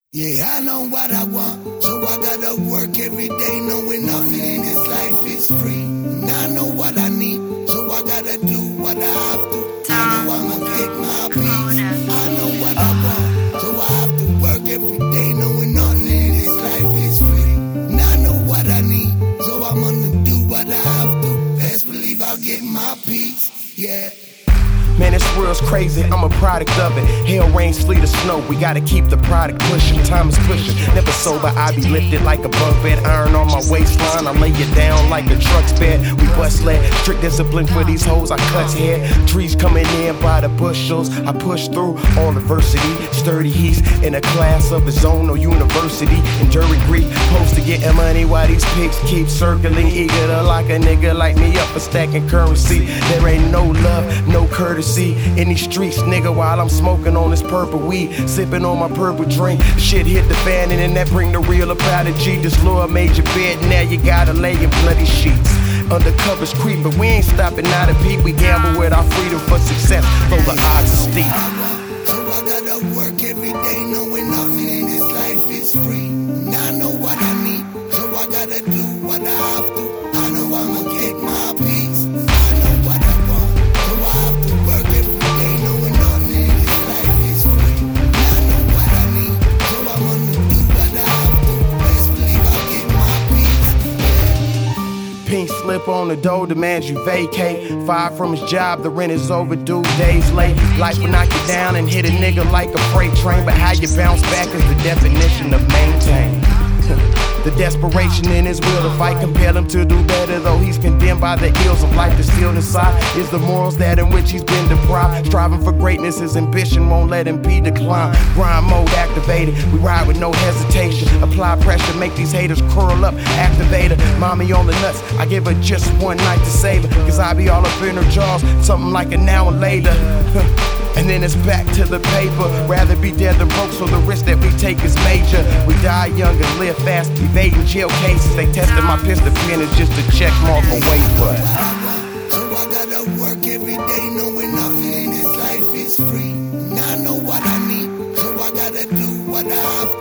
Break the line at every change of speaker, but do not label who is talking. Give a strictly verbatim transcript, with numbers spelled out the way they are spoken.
Yeah, I know what I want, so I gotta work every day knowing nothing in this life is free. And I know what I need, so I gotta do what I have to. I know I'ma get my peace. I know what I want, so I have to work every day knowing nothing in this life is free. And I know what I need, so I'm gonna do what I have to. Best believe I'll get my peace, yeah.
Man, this world's crazy, I'm a product of it. Hail, rain, sleet, or snow, we gotta keep the product pushing. Time is pushing, never sober, I be lifted like a bunk bed. Iron on my waistline, I lay it down like a truck's bed. We bust lead, strict discipline for these hoes, I cuts hair. Trees coming in by the bushels, I push through all adversity. Sturdy he's in a class of his own, no university. Enduring grief, supposed to get money while these pigs keep circling. Eager to lock a nigga like me up for stacking currency. There ain't no love, no courtesy in these streets, nigga, while I'm smoking on this purple weed, sipping on my purple drink. Shit hit the fan and then that bring the real up out of G. This Lord made your bed, now you gotta lay in bloody sheets. Undercover's creeping, we ain't stopping now to peep. We gamble with our freedom for success, though the odds are steep.
So I gotta work every day knowing nothing in this life is free. And I know what I need, so I gotta do what I have to. I know I'ma get my peace. I know what I want, so I have to work every day knowing nothing in this life is free. And I know what I need, so I'm gonna do what I have to. Best believe I'll get my peace.
Pink slip on the door demands you vacate. Fired from his job, the rent is overdue, days late. Life will knock you down and hit a nigga like a freight train, but how you bounce back is the definition of maintain. The desperation in his will to fight compel him to do better, though he's condemned by the ills of life to steal inside is the morals that in which he's been deprived. Striving for greatness, his ambition won't let him be declined. Grind mode activated, we ride with no hesitation. Apply pressure, make these haters curl up, activate her. Mommy on the nuts, I give her just one night to save her, cause I be all up in her jaws, something like an hour later. And then it's back to the paper. Rather be dead than broke, so the risk that we take is major. We die young and live fast, evading jail cases. They tested my pistol pin is just a check mark away, but
so I gotta work every day knowing nothing in this life is free. And I know what I need, so I gotta do what I have to.